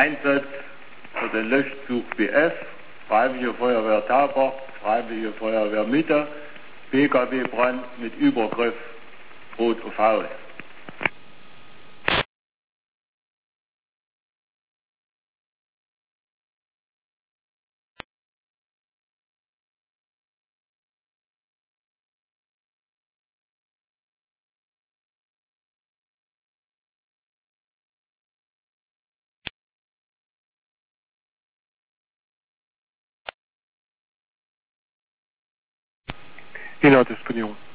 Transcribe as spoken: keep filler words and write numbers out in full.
Einsatz für den Löschzug B F, Freiwillige Feuerwehr Tauber, Freiwillige Feuerwehr Mitte, P K W-Brand mit Übergriff, Rot auf Haus. Inhaldisponierung.